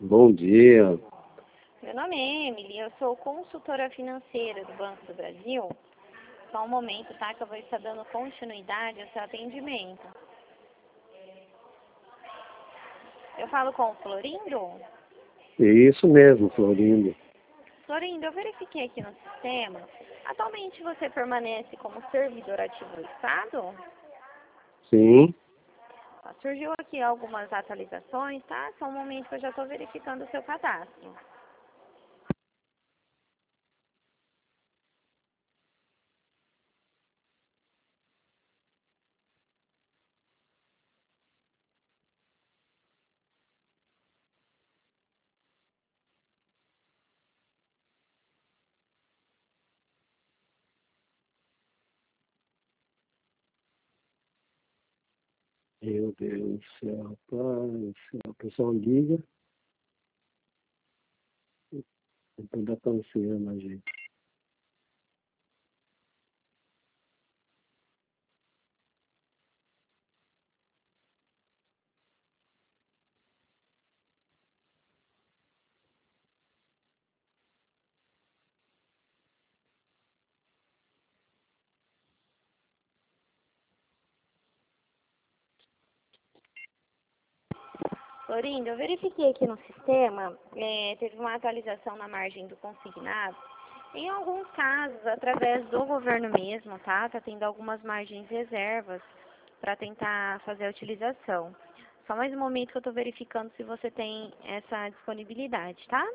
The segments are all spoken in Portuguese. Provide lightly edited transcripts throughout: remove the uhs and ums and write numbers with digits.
Bom dia. Meu nome é Emily, eu sou consultora financeira do Banco do Brasil. Só um momento, tá? Que eu vou estar dando continuidade ao seu atendimento. Eu falo com o Florindo? É isso mesmo, Florindo. Florindo, eu verifiquei aqui no sistema. Atualmente você permanece como servidor ativo do Estado? Sim. Surgiu aqui algumas atualizações, tá? Só um momento que eu já estou verificando o seu cadastro. Meu Deus do céu, o pessoal liga e toda canseira a gente. Florindo, eu verifiquei aqui no sistema, teve uma atualização na margem do consignado. Em alguns casos, através do governo mesmo, tá? Tá tendo algumas margens reservas para tentar fazer a utilização. Só mais um momento que eu estou verificando se você tem essa disponibilidade, tá?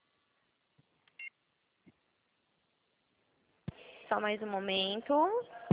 Só mais um momento.